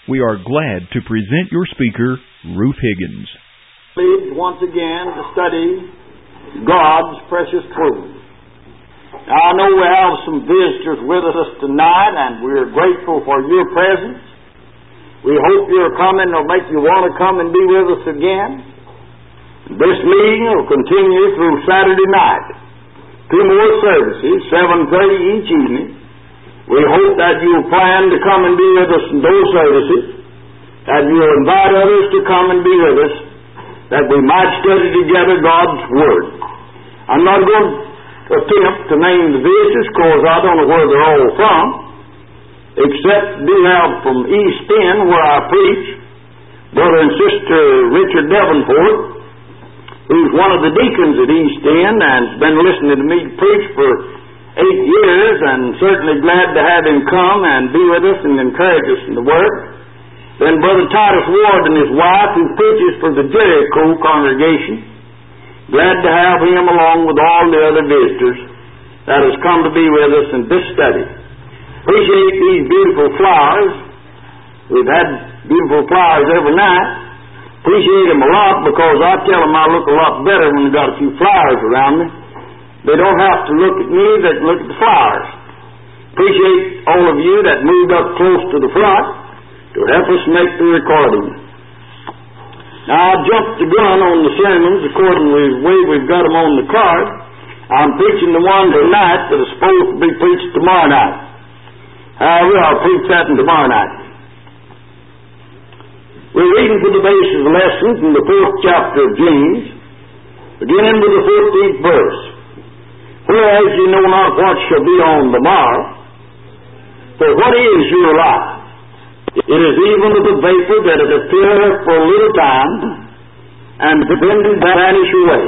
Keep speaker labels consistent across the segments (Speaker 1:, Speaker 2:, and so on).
Speaker 1: We are glad to present your speaker, Ruth Higgins.
Speaker 2: Pleased once again to study God's precious truth. Now, I know we have some visitors with us tonight, and we're grateful for your presence. We hope your coming will make you want to come and be with us again. This meeting will continue through Saturday night. 2 more services, 7:30 each evening. We hope that you'll plan to come and be with us in those services, that you'll invite others to come and be with us, that we might study together God's Word. I'm not going to attempt to name the visitors, because I don't know where they're all from, except we have from East End, where I preach, Brother and Sister Richard Davenport, who's one of the deacons at East End and has been listening to me preach for 8 years, and certainly glad to have him come and be with us and encourage us in the work. Then Brother Titus Ward and his wife, who preaches for the Jericho congregation, glad to have him along with all the other visitors that has come to be with us in this study. Appreciate these beautiful flowers. We've had beautiful flowers every night. Appreciate them a lot, because I tell them I look a lot better when I've got a few flowers around me. They don't have to look at me, they can look at the flowers. Appreciate all of you that moved up close to the front to help us make the recording. Now, I jumped the gun on the sermons according to the way we've got them on the card. I'm preaching the one tonight that is supposed to be preached tomorrow night. However, I'll preach that tomorrow night. We're reading for the base of the lesson from the 4th chapter of James, beginning with the 14th verse. Whereas you know not what shall be on the morrow, for what is your life? It is even of the vapor that it appeareth for a little time, and then vanish away.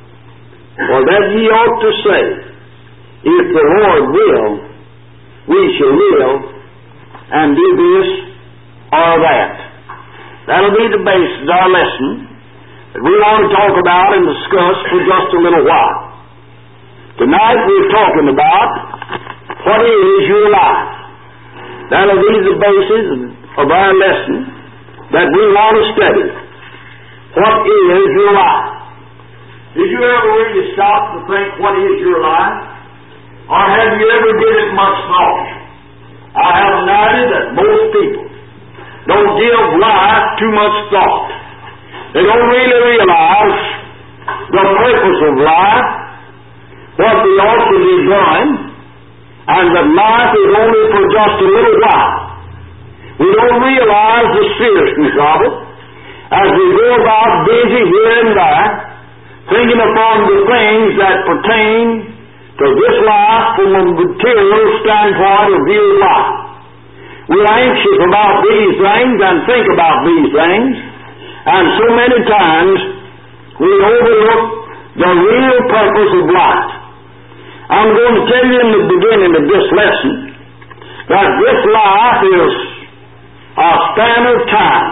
Speaker 2: For that ye ought to say, if the Lord will, we shall live, and do this or that. That'll be the basis of our lesson that we want to talk about and discuss for just a little while. Tonight we're talking about what is your life. That'll be the basis of our lesson that we want to study. What is your life? Did you ever really stop to think what is your life? Or have you ever given it much thought? I have an idea that most people don't give life too much thought. They don't really realize the purpose of life, what they ought to be doing, and that life is only for just a little while. We don't realize the seriousness of it as we go about busy here and there, thinking upon the things that pertain to this life from a material standpoint of view of life. We're anxious about these things and think about these things, and so many times we overlook the real purpose of life. I'm going to tell you in the beginning of this lesson that this life is a span of time,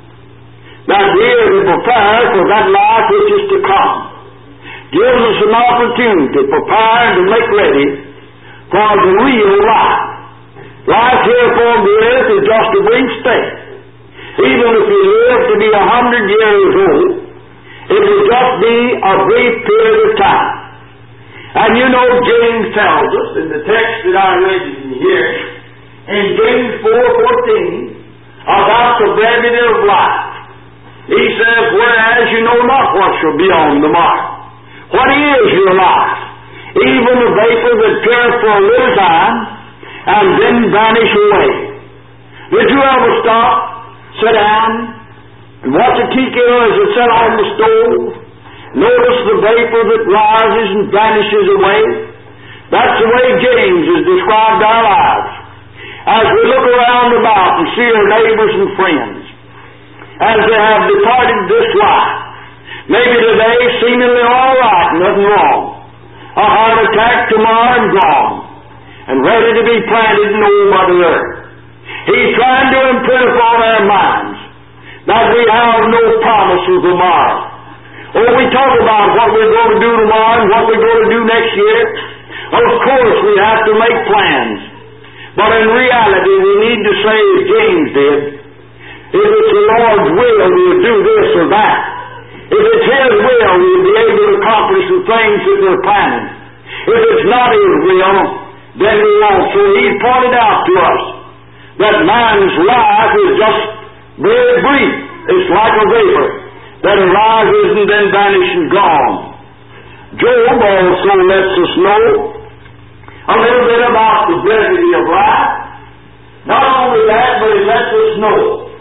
Speaker 2: that we are to prepare for that life which is to come. Gives us an opportunity to prepare and to make ready for the real life. Life here upon the earth is just a brief stay. Even if you live to be 100 years old, it will just be a brief period of time. And you know, James tells us in the text that I read in here, in James 4:14, about the brevity of life. He says, whereas you know not what shall be on the morrow. What is your life? Even a vapor that appeareth for a little time, and then vanish away. Did you ever stop, sit down, and watch a tea kettle as it set on the stove? Notice the vapor that rises and vanishes away. That's the way James has described our lives. As we look around about and see our neighbors and friends, as they have departed this life, maybe today seemingly all right, nothing wrong. A heart attack tomorrow and gone, and ready to be planted in old Mother Earth. He's trying to imprint upon our minds that we have no promise of tomorrow. Oh, we talk about what we're going to do tomorrow and what we're going to do next year. Of course, we have to make plans. But in reality, we need to say, as James did, If it's the Lord's will, we'll do this or that. If it's His will, we'll be able to accomplish the things that we're planning. If it's not His will, then we won't. So He's pointed out to us that man's life is just very brief. It's like a vapor that arises and then vanishes and gone. Job also lets us know a little bit about the brevity of life. Not only that, but he lets us know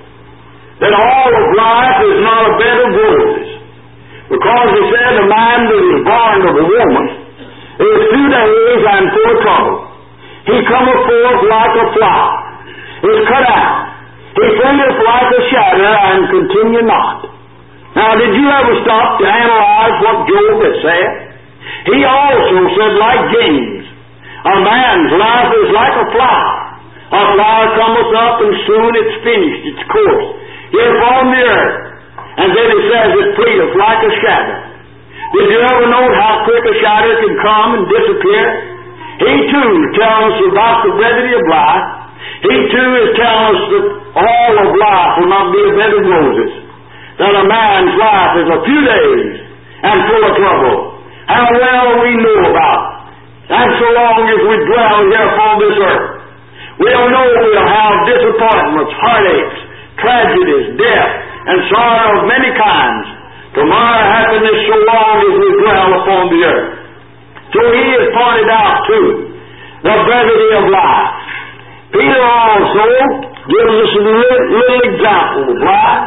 Speaker 2: that all of life is not a bed of roses. Because he said a man that is born of a woman is 2 days and full of trouble. He cometh forth like a flower, is cut out. He fleeteth like a shadow and continue not. Now, did you ever stop to analyze what Job had said? He also said, like James, a man's life is like a flower. A flower cometh up and soon it's finished its course here upon the earth. And then it says it fleeteth like a shadow. Did you ever note how quick a shadow can come and disappear? He too tells us about the brevity of life. He too is telling us that all of life will not be a bed of roses. That a man's life is a few days and full of trouble. How well we know about it. And so long as we dwell here upon this earth, we'll know we'll have disappointments, heartaches, tragedies, death, and sorrow of many kinds to mar our happiness so long as we dwell upon the earth. So he has pointed out, too, the brevity of life. Peter also gives us a little example of life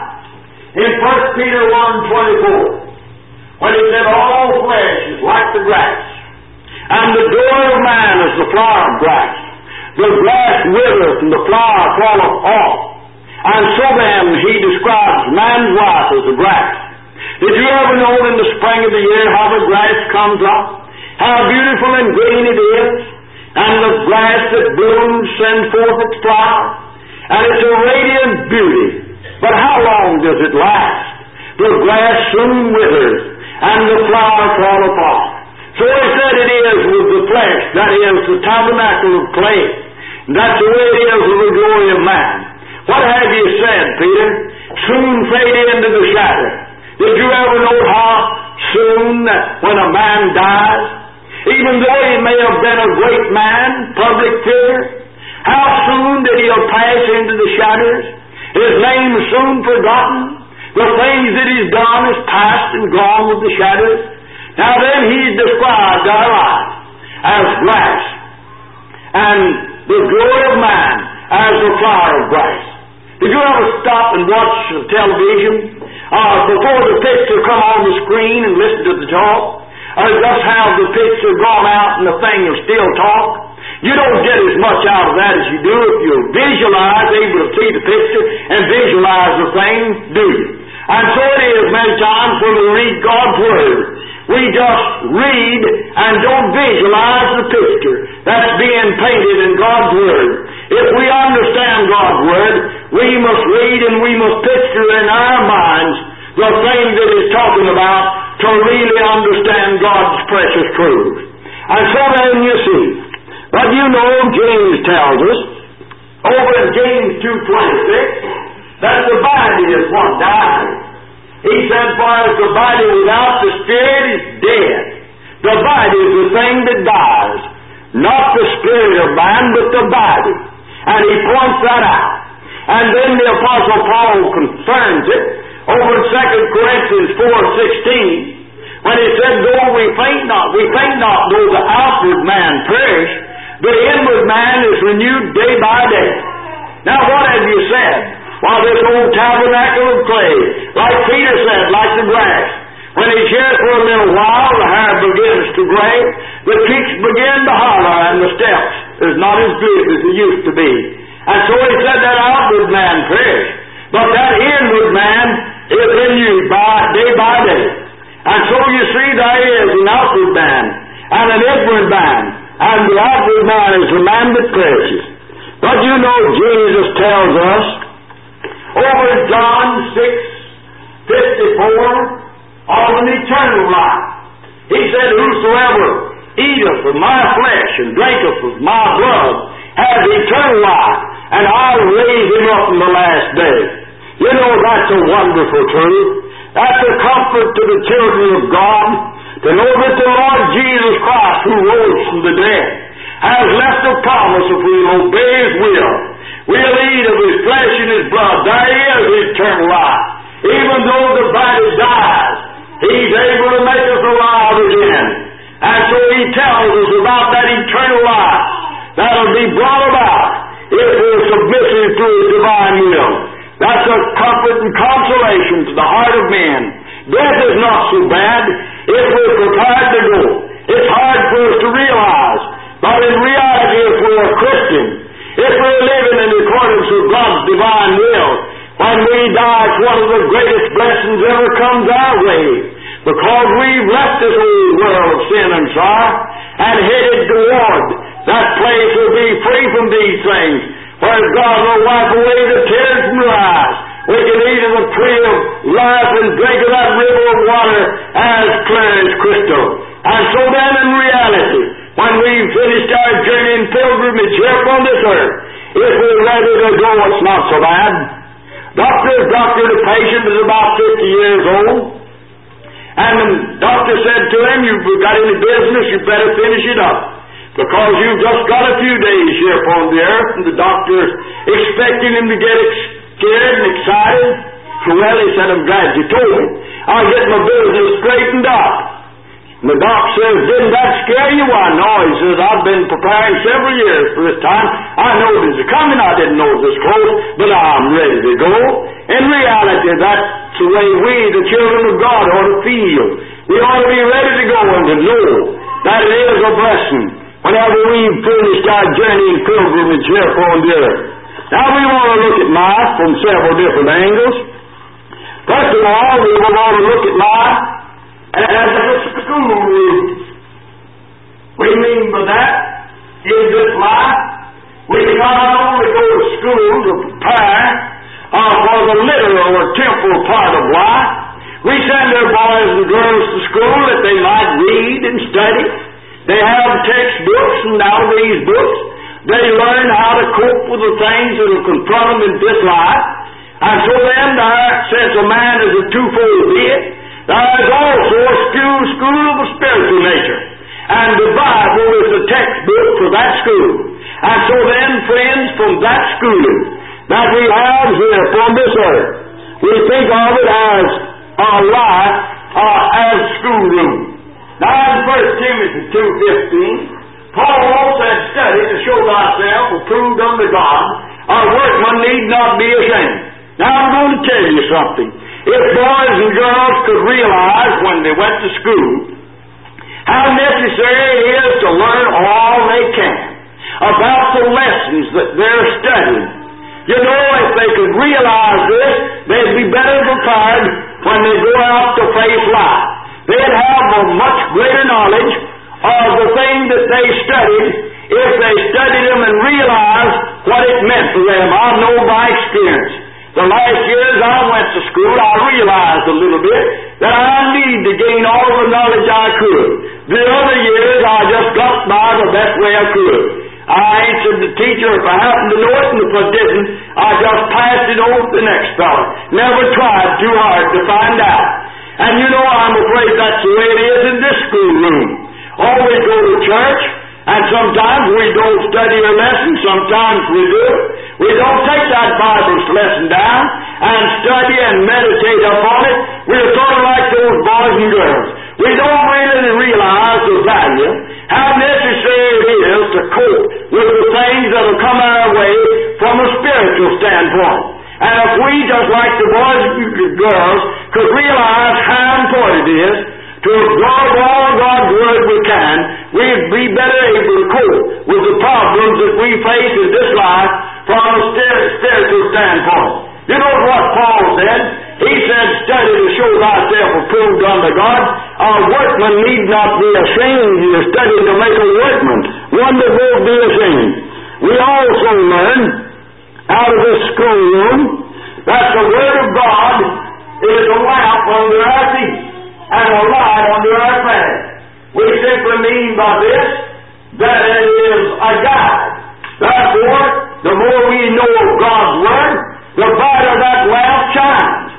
Speaker 2: in 1 Peter 1:24, when he said, all flesh is like the grass, and the joy of man is the flower of grass. The grass withereth and the flower falleth off. And so then he describes man's life as the grass. Did you ever know in the spring of the year how the grass comes up? How beautiful and green it is? And the grass that blooms sends forth its flower. And it's a radiant beauty. But how long does it last? The grass soon withers, and the flower falleth off. So he said it is with the flesh, that is the tabernacle of clay. And that's the way it is with the glory of man. What have you said, Peter? Soon fade into the shadow. Did you ever know how soon when a man dies, even though he may have been a great man, public figure, how soon did he pass into the shadows? His name is soon forgotten. The things that he's done is past and gone with the shadows. Now then he's described our life as grass, and the glory of man as the flower of grass. Did you ever stop and watch television before the picture come on the screen and listen to the talk? Or just have the picture gone out and the thing will still talk? You don't get as much out of that as you do if you visualize, able to see the picture and visualize the thing, do you? And so it is many times when we read God's Word. We just read and don't visualize the picture that's being painted in God's Word. If we understand God's Word, we must read and we must picture in our minds the thing that He's talking about to really understand God's precious truth. And so then you see, but you know James tells us, over in James 2:26, that the body is what dies. He said, for as the body without the spirit is dead. The body is the thing that dies. Not the spirit of man, but the body. And he points that out. And then the Apostle Paul confirms it over in 2 Corinthians 4:16, when he said, though we faint not though the outward man perish, the inward man is renewed day by day. Now what have you said? While this old tabernacle of clay, like Peter said, like the grass, when he's here for a little while, the hair begins to gray, the cheeks begin to holler, and the steps is not as good as they used to be. And so he said that outward man perished, but that inward man is renewed day by day. And so you see there is an outward man and an inward man, and the outward man is the man that perishes. But you know Jesus tells us, over in John 6:54, of an eternal life. He said, whosoever eateth of my flesh and drinketh of my blood has eternal life, and I'll raise him up in the last day. that's a wonderful truth. That's a comfort to the children of God to know that the Lord Jesus Christ, who rose from the dead, has left a promise if we'll obey His will. We'll eat of His flesh and His blood. There is eternal life. Even though the body dies, He's able to make us alive again. And so He tells us about that eternal life that'll be brought about if we're submissive to His divine will. That's a comfort and consolation to the heart of men. Death is not so bad if we're prepared to go. It's hard for us to realize, but in reality, if we're a Christian, if we're living in accordance with God's divine will, when we die, it's one of the greatest blessings ever comes our way, because we've left this old world of sin and sorrow and headed toward that place will be free from these things, where God will wipe away the tears from our eyes. We can eat of the tree of life and drink of that river of water as clear as crystal. And so then in reality, when we've finished our journey in pilgrimage here upon this earth, if we're ready to go, it's not so bad. The patient is about 50 years old, and the doctor said to him, "You've got any business, you better finish it up, because you've just got a few days here upon the earth." And the doctor's expecting him to get scared and excited. Well, he said, "I'm glad you told me. I'll get my business straightened up." And the doc says, "Didn't that scare you?" "Why, no." He says, "I've been preparing several years for this time. I know this is coming. I didn't know it was close, but I'm ready to go." In reality, that's the way we, the children of God, ought to feel. We ought to be ready to go and to know that it is a blessing whenever we've finished our journey in pilgrimage here upon the earth. Now, we want to look at life from several different angles. First of all, we want to look at life as a school room. What do you mean by that? In this life, we not only go to school to prepare for the literal or temporal part of life. We send our boys and girls to school that they might read and study. They have textbooks, and out of these books, they learn how to cope with the things that will confront them in this life. And so then, since a man is a twofold being, there is also a school of a spiritual nature. And the Bible is the textbook for that school. And so then, friends, from that schooling that we have here upon this earth, we think of it as our life as schoolroom. Now, in 1 Timothy 2:15, Paul said, "Study to show thyself approved unto God, a workman need not be ashamed." Now, I'm going to tell you something. If boys and girls could realize when they went to school how necessary it is to learn all they can about the lessons that they're studying, you know, if they could realize this, they'd be better prepared when they go out to face life. They'd have a much greater knowledge of the thing that they studied if they studied them and realized what it meant to them. I know by experience. The last years I went to school, I realized a little bit that I need to gain all the knowledge I could. The other years I just got by the best way I could. I answered the teacher if I happened to know it, and if I didn't, I just passed it on to the next fellow. Never tried too hard to find out. And you know, I'm afraid that's the way it is in this schoolroom. Always go to church, and sometimes we don't study a lesson, sometimes we do. We don't take that Bible lesson down and study and meditate upon it. We're sort of like those boys and girls. We don't really realize the value, how necessary it is to cope with the things that will come our way from a spiritual standpoint. And if we, just like the boys and girls, could realize how important it is to absorb all God's Word we can, we'd be better able to cope with the problems that we face in this life from a spiritual standpoint. You know what Paul said? He said, "Study to show thyself approved unto God. A workman need not be ashamed." You're studying to make a workman, one that won't be ashamed. We also learn out of this schoolroom that the Word of God is a lamp under our feet and a light under our path. We simply mean by this that it is a guide. Therefore, the more we know of God's Word, the brighter that lamp shines.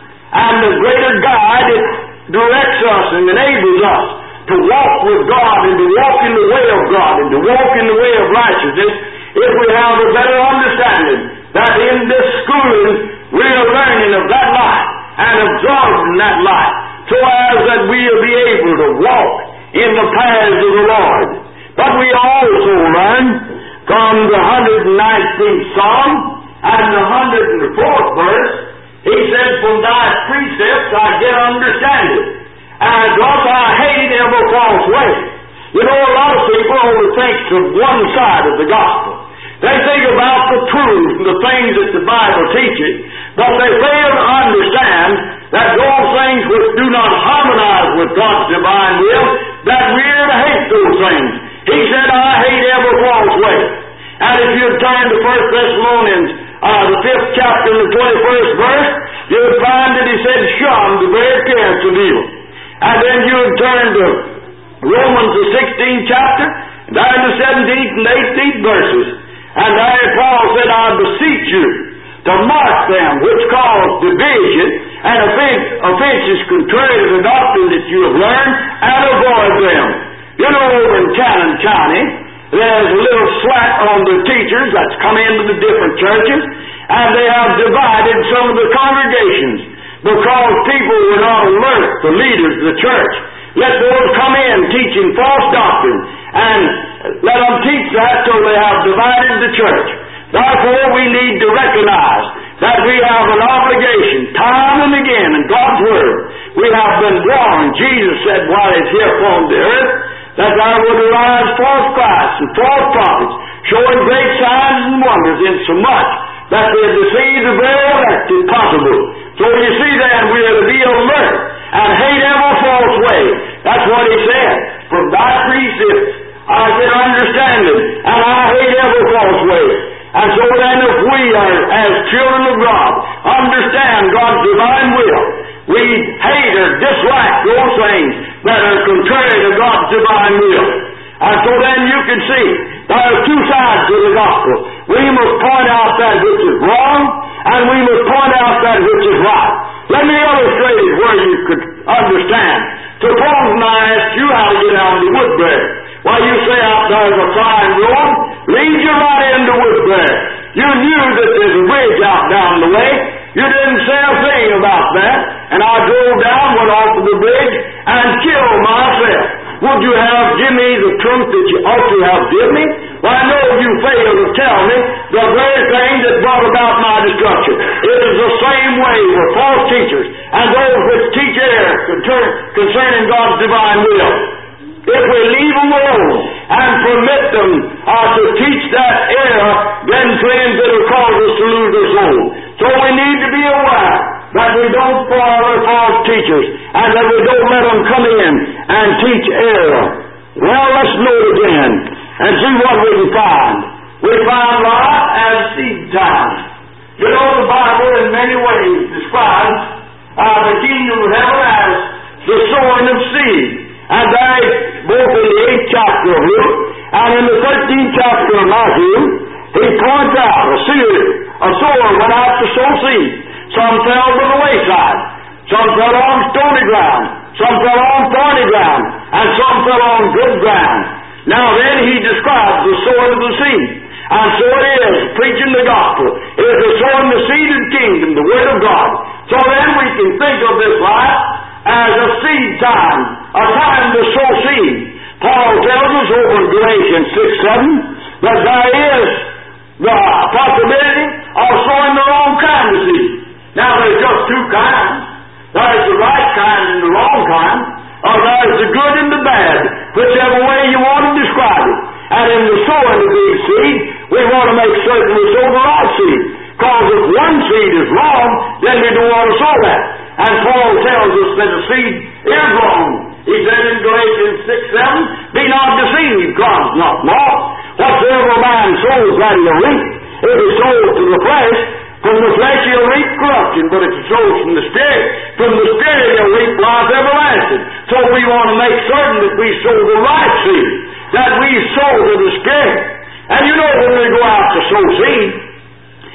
Speaker 2: inner guide that directs us and enables us to walk with God and to walk in the way of God and to walk in the way of righteousness if we have a better understanding that in this schooling we are learning of that light and absorbing that light so as that we will be able to walk in the paths of the Lord. But we also learn from the 119th Psalm and the 104th verse, he said, from thy precepts I get understanding, and thus I hate every false way. You know, a lot of people only think of one side of the gospel. They think about the truth and the things that the Bible teaches, but they fail to understand that those things which do not harmonize with God's divine will, that we are to hate those things. He said, I hate every false way. And if you turn to 1 Thessalonians, the 5th chapter and the 21st verse, you'll find that he said, shun the very appearance of evil. And then you'll turn to Romans, the 16th chapter, down to the 17th and 18th verses. And there Paul said, I beseech you to mark them which cause division and offenses contrary to the doctrine that you have learned, and avoid them. You know, over in Cannon County, there's a little slack on the teachers that's come into the different churches, and they have divided some of the congregations because people were not alert, the leaders of the church. Let those come in teaching false doctrine, and let them teach that till they have divided the church. Therefore, we need to recognize that we have an obligation, time and again, in God's Word. We have been warned. Jesus said while He's here upon the earth, that there would arise false Christs and false prophets, showing great signs and wonders, insomuch that they deceive the very elect if possible. So you see then, we are to be alert and hate every false way. That's what he said. From thy precepts I get understanding, and I hate every false way. And so then if we are, as children of God, understand God's divine will, we hate or dislike those things that are contrary to God's divine will. And so then you can see there are two sides to the gospel. We must point out that which is wrong, and we must point out that which is right. Let me illustrate it where you could understand. Suppose I asked you how to get down to Woodbury. Why, you say out there's a fine road, leads you right into Woodbury. You knew that there's a bridge out down the way. You didn't say a thing about that. And I drove down, went off of the bridge, and killed myself. Would you have given me the truth that you ought to have given me? Well, I know you failed to tell me the very thing that brought about my destruction. It is the same way with false teachers and those which teach error concerning God's divine will. If we leave them alone and permit them to teach that error, then friends, it will cause us to lose our soul. So we need to be aware that we don't follow false teachers and that we don't let them come in and teach error. Well, let's note again and see what we can find. We find light as seed time. You know, the Bible in many ways describes the kingdom of heaven as the sowing of seed. And there, both in the 8th chapter of Luke and in the 13th chapter of Matthew, he points out a sower went out to sow seed. Some fell to the wayside, some fell on stony ground, some fell on thorny ground, and some fell on good ground. Now then he describes the sowing of the seed. And so it is, preaching the gospel. It is the sowing the seed of the kingdom, the word of God. So then we can think of this life as a seed time, a time to sow seed. Paul tells us over in Galatians 6:7 that there is the possibility of sowing the wrong kind of seed. Now there's just two kinds. There's the right kind and the wrong kind, or there's the good and the bad, whichever way you want to describe it. And in the sowing of these seed, we want to make certain we sow the right seed. Because if one seed is wrong, then we don't want to sow that. And Paul tells us that the seed is wrong. He said in Galatians 6:7, be not deceived, God's not mocked. Whatsoever man sows, that he'll reap. If he sows to the flesh, from the flesh he'll reap corruption. But if he sows from the Spirit he'll reap life everlasting. So we want to make certain that we sow the right seed, that we sow to the Spirit. And you know when we go out to sow seed,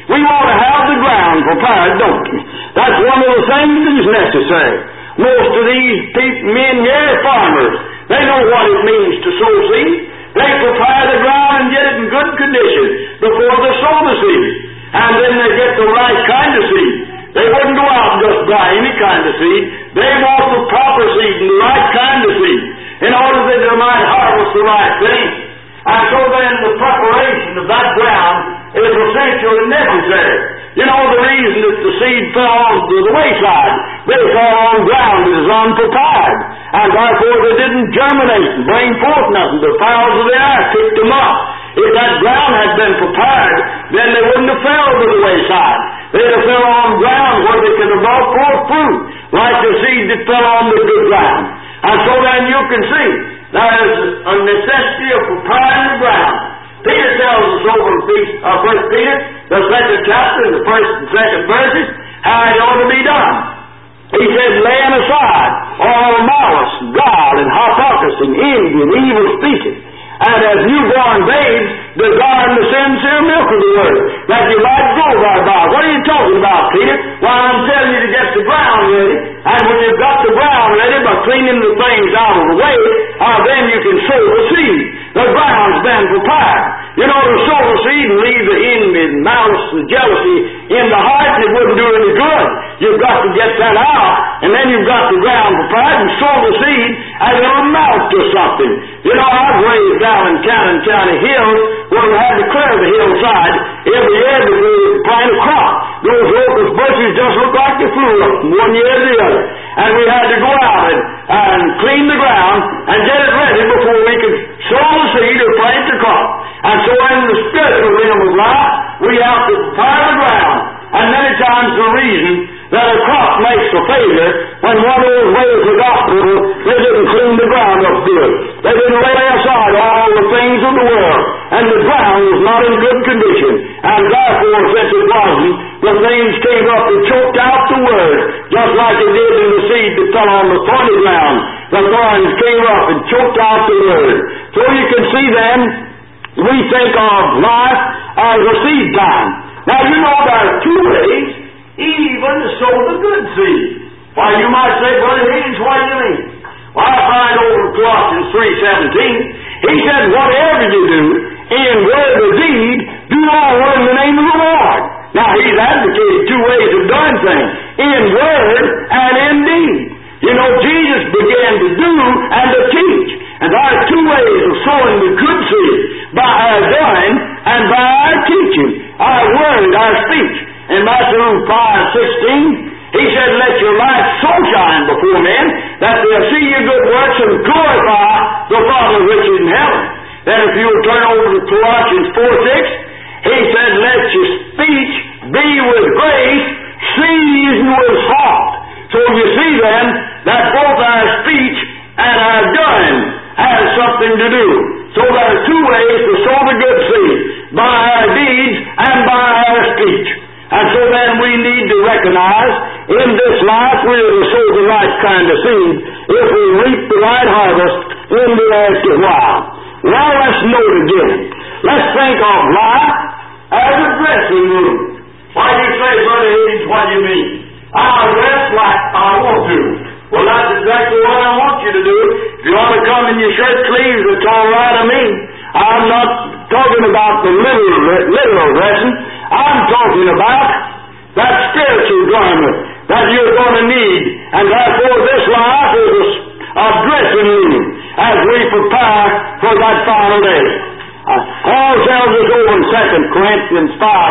Speaker 2: We want to have the ground prepared, don't we? That's one of the things that's necessary. Most of these men here are farmers. They know what it means to sow seed. They prepare the ground and get it in good condition before they sow the seed. And then they get the right kind of seed. They wouldn't go out and just buy any kind of seed. They want the proper seed and the right kind of seed in order that they might harvest the right thing. And so then the preparation of that ground is essential and necessary. You know the reason that the seed fell onto the wayside. They fell on ground that is unprepared. And therefore they didn't germinate and bring forth nothing. The fowls of the air picked them up. If that ground had been prepared, then they wouldn't have fell to the wayside. They'd have fell on ground where they could have brought forth fruit, like the seed that fell on the good ground. And so then you can see there is a necessity of preparing the ground. Peter tells us over in 1 Peter, the 2nd chapter, and the 1st and 2nd verses, how it ought to be done. He said, laying aside all malice, guile, and hypocrisy, and envy, and evil speaking, and as newborn babes, desiring the sincere milk of the word, that you might grow thereby. What are you talking about, Peter? Well, I'm telling you to get the ground ready, and when you've got the ground ready by cleaning the things out of the way, then you can sow the seed. The ground's been prepared. You know, to sow the seed and leave the envy and malice and jealousy in the heart, and it wouldn't do any good. You've got to get that out, and then you've got the ground prepared and sow the seed, and it'll amount to something. You know, I've raised down in Cannon County Hills where we had to clear the hillside every year before we plant a crop. Those locust bushes just looked like they flew up from one year to the other. And we had to go out and clean the ground and get it ready before we could sow the seed or plant the crop. And so in the spiritual realm of life, we have to prepare the ground. And many times the reason that a crop makes a failure when one of those ways of the gospel, they didn't clean the ground up good. They didn't lay aside all the things of the world. And the ground was not in good condition. And therefore, since it wasn't, the things came up and choked out the word, just like it did in the seed that fell on the thorny ground. The thorns came up and choked out the word. So you can see then, we think of life as a seed time. Now you know there are two ways even to sow the good seed. Why, you might say, Brother Higgins, what do you mean? Well, I find over in Colossians 3:17, he said, whatever you do, in word or deed, do all in the name of the Lord. Now, he's advocated two ways of doing things, in word and in deed. You know, Jesus began to do and to teach. And there are two ways of sowing the good seed, by our doing and by our teaching, our word, our speech. In Matthew 5:16, he said, let your light so shine before men that they'll see your good works and glorify the Father which is in heaven. Then if you will turn over to Colossians 4:6, he said, let your speech be with grace, seasoned with salt. So you see then that both our speech and our doing has something to do. So there are two ways to sow the good seed, by our deeds and by our speech. And so then we need to recognize in this life we are to sow the right kind of seed if we reap the right harvest in the after while. Well, let's note again. Let's think of life as a dressing room. Why do you say, Brother Higgins, what do you mean? I'll dress like I want to. Well, that's exactly what I want you to do. If you want to come in your shirt sleeves, it's all right of me. I'm not talking about the literal dressing. I'm talking about that spiritual garment that you're going to need. And therefore this life is a dressing room as we prepare for that final day. Paul tells us over in 2 Corinthians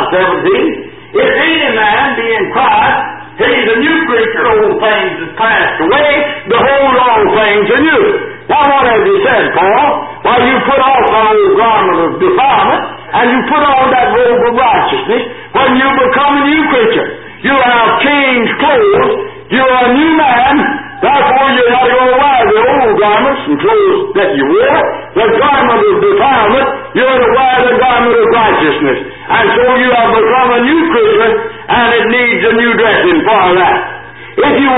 Speaker 2: 5:17, if any man be in Christ, he's a new creature, old things have passed away, behold all things are new. Now what has he said, Paul? Well, you put off the old garment of defilement, and you put on that robe of righteousness when you become a new creature. You have changed clothes, you are a new man, therefore you're not going to wear the old garments and clothes that you wore. The garment of defilement, you're to wear the garment of righteousness. And so you have become a new creature, and it needs a new dressing for that. If you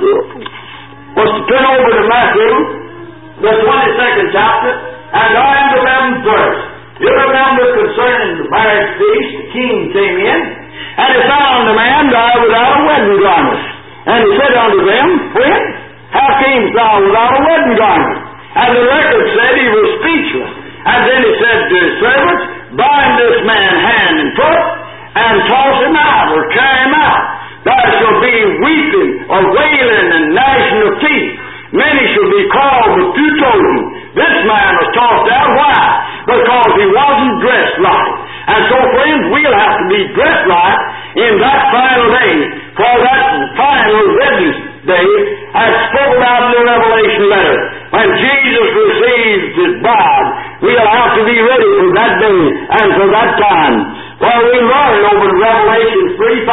Speaker 2: was to turn over to Matthew, the 22nd chapter, and down to 11th verse, you remember concerning the marriage feast, the king came in, And he found a man there without a wedding garment. And he said unto them, Friend, how camest thou without a wedding garment? And the record said he was speechless. And then he said to his servants, Bind this man hand and foot, and toss him out, or carry him out. There shall be weeping, or wailing, and gnashing of teeth. Many shall be called, but few chosen. This man was tossed out. Why? Because he wasn't dressed right. And so, friends, we'll have to be dressed right in that final day, for that final wedding day, as spoken about in the Revelation letter. When Jesus receives his bride, we'll have to be ready for that day and for that time. For we learn over in Revelation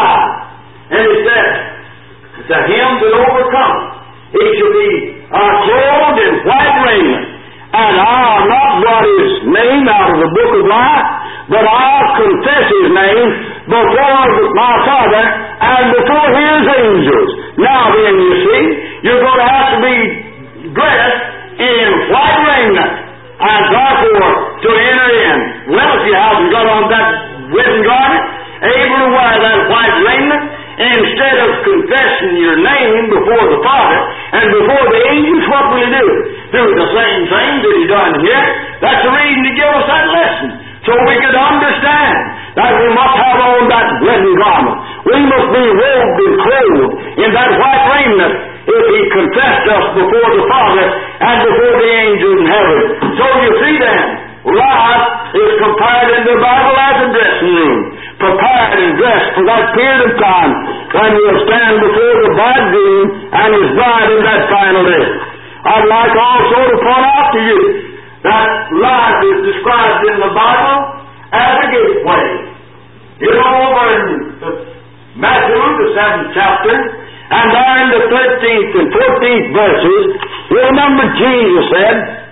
Speaker 2: 3:5, and it says, To him that overcometh, he shall be clothed in white raiment, and I'll not blot his name out of the book of life, but I'll confess his name before my Father and before his angels. Now then, you see, you're going to have to be dressed in white raiment, and therefore to enter in. Well, if you haven't got on that wedding garment, able to wear that white raiment, instead of confessing your name before the Father and before the angels, what will he do? Do the same thing that he done here. That's the reason to give us that lesson, so we could understand that we must have on that wedding garment. We must be robed and clothed in that white raiment if he confessed us before the Father and before the angels in heaven. So you see then, life is compared in the Bible as a dressing room, prepared and dressed for that period of time when we'll stand before the bridegroom and his bride in that final day. I'd like also to point out to you that life is described in the Bible as a gateway. You know, over in Matthew, the 7th chapter, and there in the 13th and 14th verses, you remember Jesus said,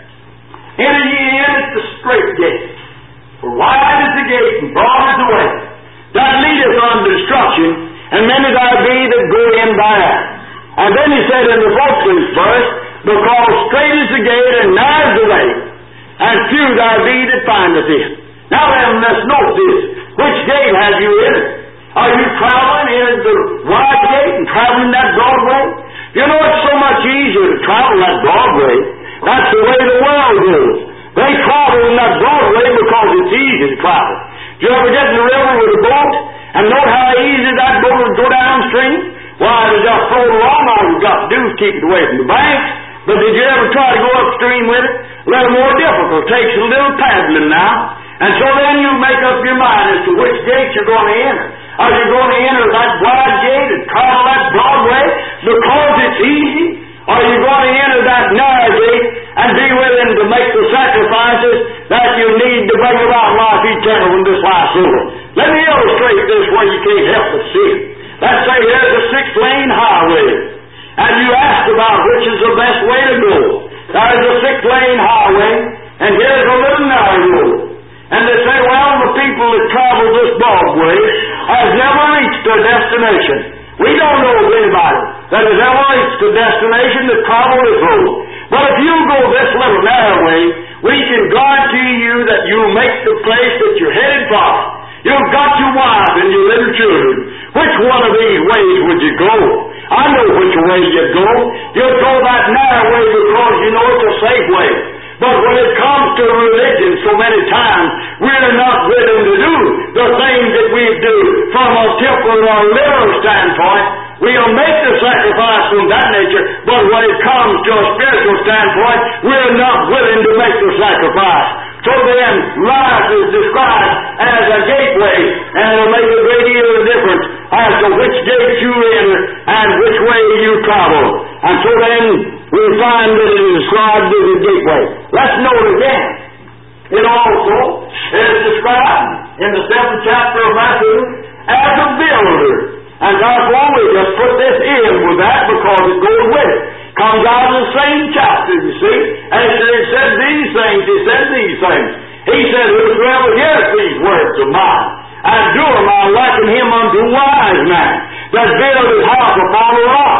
Speaker 2: Enter ye in at the strait gate, for wide is the gate and broad is the way that leadeth unto destruction, and many there be that go in there. And then he said in the 14th verse, Because strait is the gate and narrow is the way, and few there be that findeth it. Now then, let's note this. Which gate have you entered? Are you traveling in the wide gate and traveling that broad way? You know, it's so much easier to travel that broad way. That's the way the world goes. They travel in that broad way because it's easy to travel. Do you ever get in the river with a boat and note how easy that boat would go downstream? Why, they just float along. All you've got to do is keep it away from the banks. But did you ever try to go upstream with it? A little more difficult. It takes a little paddling now. And so then you make up your mind as to which gate you're going to enter. Are you going to enter that wide gate and travel that broad way because it's easy? Or are you going to enter that narrow gate and be willing to make the sacrifices that you need to bring about life eternal when this life's over? Let me illustrate this where you can't help but see it. Let's say here's a 6-lane highway, and you ask about which is the best way to go. There's a 6-lane highway, and here's a little narrow road. And they say, well, the people that travel this broad way has never reached their destination. We don't know of anybody that has ever reached the destination that traveled this road. But if you go this little narrow way, we can guarantee you that you'll make the place that you're headed for. You've got your wife and your little children. Which one of these ways would you go? I know which way you'd go. You'd go that narrow way because you know it's a safe way. But when it comes to religion, so many times, we're not willing to do the things that we do from a temporal or literal standpoint. We'll make the sacrifice from that nature, but when it comes to a spiritual standpoint, we're not willing to make the sacrifice. So then, life is described as a gateway, and it'll make a great deal of difference as to which gate you enter and which way you travel. And so then, we find that it is described as a gateway. Let's note again. It also is described in the 7th chapter of Matthew as a builder. And therefore we just put this in with that because it goes with it. Comes out of the same chapter, you see. After he said these things, he said these things. He said, whosoever heareth these words of mine, and do them, I liken him unto a wise man that built his house upon a rock.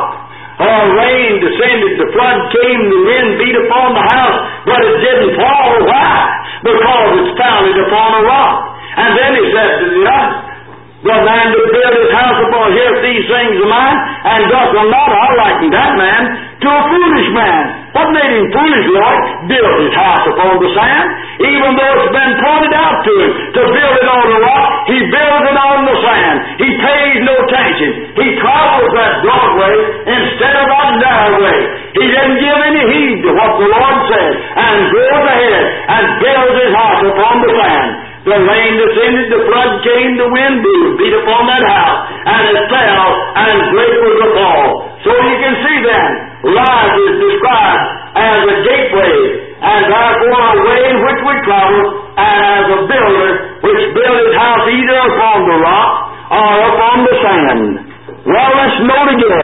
Speaker 2: Rain descended, the flood came, the wind beat upon the house, but it didn't fall. Why? Because it's founded upon a rock. And then he said to the other, The man that built his house upon, heareth these things of mine, and doth them not, I liken that man to a foolish man. What made him foolish, Lord? Build his house upon the sand. Even though it's been pointed out to him to build it on the rock, he builds it on the sand. He pays no attention. He travels that broad way instead of that narrow way. He didn't give any heed to what the Lord said, and goes ahead and builds his house upon the sand. The rain descended, the flood came, the wind blew, beat upon that house, and it fell, and great was the fall. So you can see then, life is described as a gateway, and therefore a way in which we travel, and as a builder which built his house either upon the rock or upon the sand. Well, let's note again.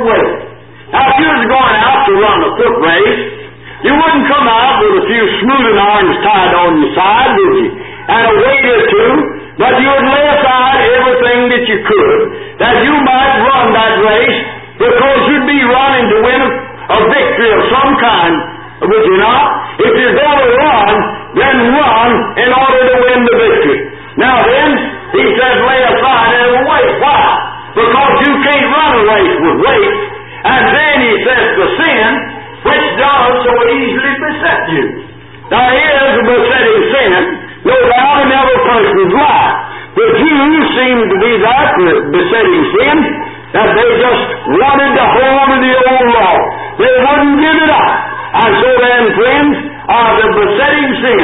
Speaker 2: Now, if you was going out to run a foot race, you wouldn't come out with a few smoothing irons tied on your side, would you? And a weight or two, but you would lay aside everything that you could, that you might run that race, because you'd be running to win a victory of some kind, would you not? If you're going to run, then run in order to win the victory. Now then, he says lay aside every weight. Why? Because you can't run a race with weight. And then he says the sin, which does so easily beset you. Now here's a besetting sin, no doubt in every person's life. The Jews seem to be that besetting sin, that they just wanted to hold to the old law. They wouldn't give it up. And so then, friends, the besetting sin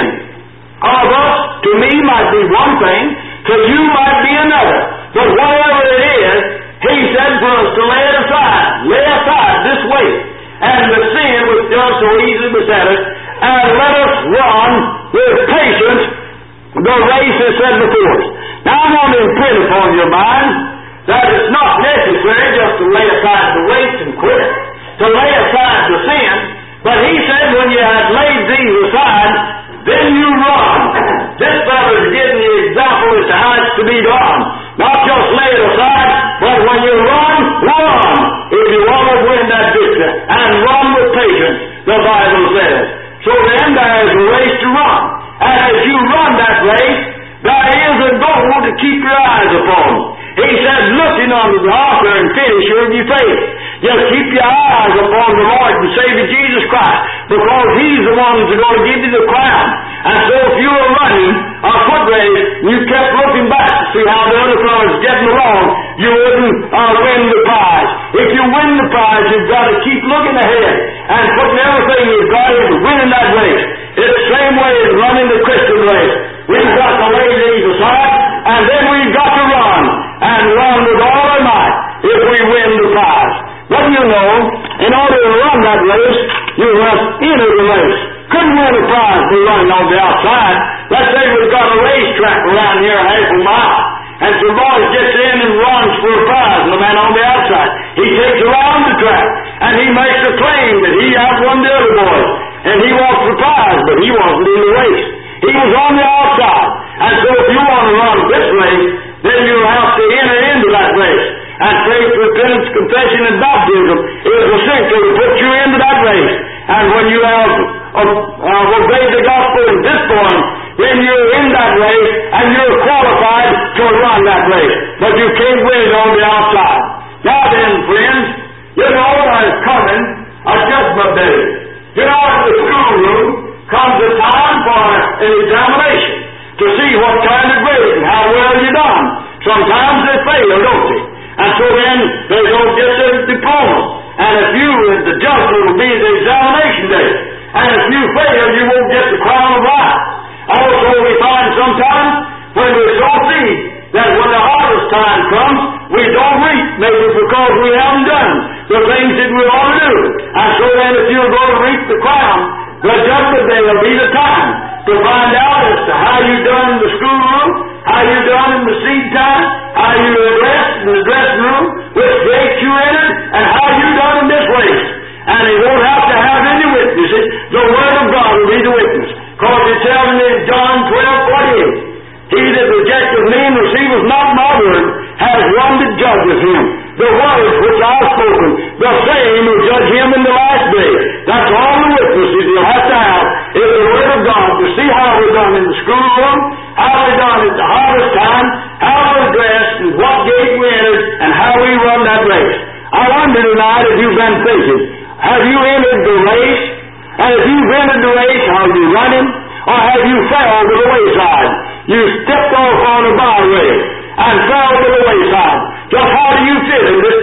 Speaker 2: of us, to me, might be one thing, to you might be another. But whatever it is, he said for us to lay it aside. Lay aside this weight, and the sin which does so easily beset us, and let us run with patience the race is set before us. Now I want to imprint upon your mind that it's not necessary just to lay aside the weight and quit, to lay aside the sin, but he said when you have laid these aside, then you run. This fellow is giving the example as to how it's to be done. Not just lay it aside, but when you run, run. If you want to win that victory, and run with patience, the Bible says. So then there is a race to run. And as you run that race, there is a goal to keep your eyes upon. He said, looking unto the author and finisher of your faith. Just keep your eyes upon the Lord and Savior Jesus Christ, because He's the one who's going to give you the crown. And so if you were running a foot race, and you kept looking back to see how the other fellow is getting along, you wouldn't win the prize. If you win the prize, you've got to keep looking ahead and putting everything you've got into winning that race. It's the same way as running the Christian race. We've got to lay these aside, and then we've got to run, and run with all our might if we win the prize. But you know, in order to run that race, you must enter the race. Couldn't win a prize by running on the outside. Let's say we've got a racetrack around here half a mile, and some boys gets in and runs for a prize, and the man on the outside, he takes around the track, and he makes a claim that he outrun the other boys, and he wants the prize, but he wasn't in the race. He was on the outside. And so if you want to run this race, then you'll have to enter into that race. And faith, repentance, confession, and baptism is essential to put you into that race. And when you have obeyed the gospel in this form, then you're in that race, and you're qualified to run that race. But you can't win it on the outside. Now then, friends, you know there's coming a judgment day. You know, in the schoolroom comes a time for an examination to see what kind of grade and how well you done. Sometimes they fail, don't they? And so then they don't get their diploma. And if you, the judgment will be the examination day. And if you fail, you won't get the crown of life. Also, we find sometimes when we sow seed that when the harvest time comes, we don't reap, maybe because we haven't done the things that we ought to do. And so then if you're going to reap the crown, the judgment day will be the time to find out as to how you done in the schoolroom, how you done in the seed time, how you dressed in the dressing room, which grade you entered, and how you done in this race. And he won't have to have any witnesses. The Word of God will be the witness. Because it tells me in John 12:48, he that rejecteth me and receiveth not my word has one that judgeth him. The words which I have spoken, the same will judge him in the last day. That's all the witnesses you'll have to have is the Word of God to see how we're done in the schoolroom, how we're done at the harvest time, how we're dressed and race. I wonder tonight if you've been thinking, have you entered the race? And if you've entered the race, are you running? Or have you fell to the wayside? You stepped off on the bar rail and fell to the wayside. Just how do you fit in this